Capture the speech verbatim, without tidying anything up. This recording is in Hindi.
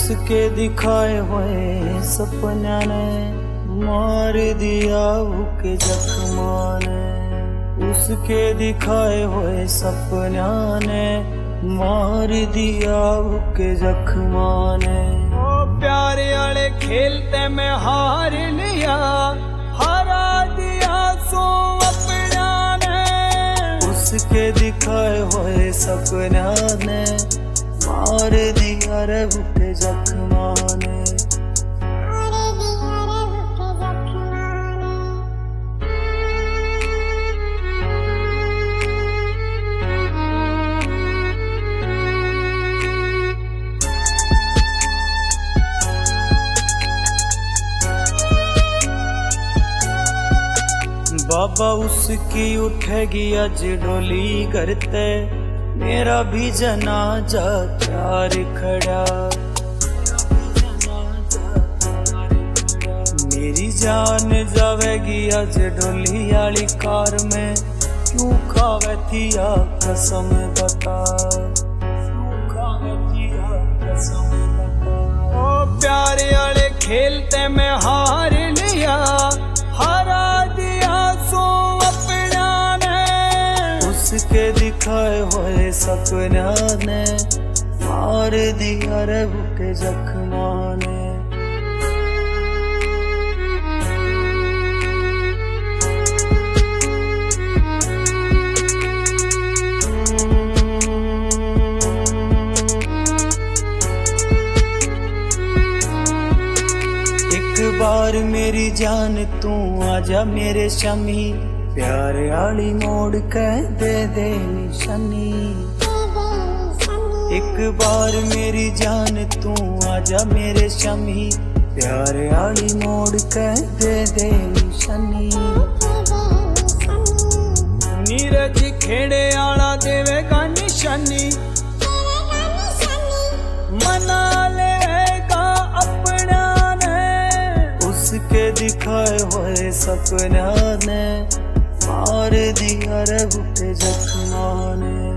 उसके दिखाए हुए सपना ने मार दिया उसके जख्मा ने। उसके दिखाए हुए सपना ने मार दिया उसके जख्मा ने। ओ प्यारे वाले खेलते में हार लिया, हरा दिया सो अपना ने। उसके दिखाए हुए सपना ने मार दिया रे उसके जख्मा ने। बाबा उसकी उठेगी आज डोली करते, मेरा भी जनाजा प्यार खड़ा। मेरी जान जावेगी आज डोली वाली कार में, क्यों खावे थिया कसम बता, क्यों खावे थिया कसम बता। ओ प्यारे वाले खेलते में हार लिया, हरा दिया सो अपना ने। उसके दिखाए हुए सपना ने मार दिया रे उसके जख्मा ने। एक बार मेरी जान तू आजा मेरे शमी, प्यार आली मोड़ कह दे दे निशानी। एक बार मेरी जान तू आजा मेरे शमी, प्यार आली मोड़ कह दे दे निशानी। नीरज खेड़े आला देवेगा निशानी, मना लेगा अपना ने। उसके दिखाए हुए सपना ने मार दिया रे उसके जख्मा ने।